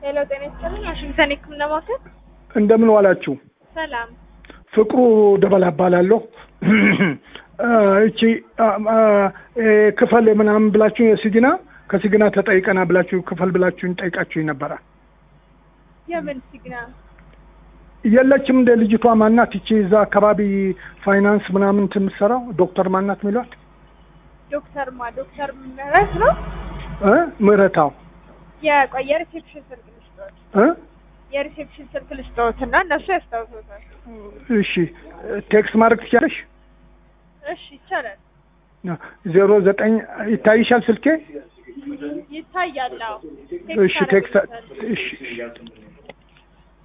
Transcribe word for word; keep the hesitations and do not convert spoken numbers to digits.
ሄሎ ጤና ይስጥልኝ ዋሽንግተን ህክምና ማዕከል እንደምን ዋላችሁ? ሰላም ፍቅሩ ደበላ እባላለሁ። እቺ ክፈል ምናምን ብላችሁ የሲግና ከሲግና ተጠይቀና ብላችሁ ክፈል ብላችሁኝ ጠይቃችሁኝ ነበር። የምን ሲግና? የለችም እንደ ልጅቷ ማናት? እቺ እዛ አካባቢ ፋይናንስ ምናምን ትምሰራው ዶክተር ማናት ሚሏት? ዶክተር ማ ዶክተር ምህረት ነው እ ምህረታው የቆየ ሪሴፕሽን ስልክ ልስጥዎት እ የሪሴፕሽን ስልክ ልስጥዎትና እነሱ ያስታውሱታል። እሺ ቴክስት ማድረግ ትችላለሽ? እሺ ይቻላል። ዜሮ ዘጠኝ ይታይሻል ስልኬ? ይታያል። እሺ ቴክስት እሺ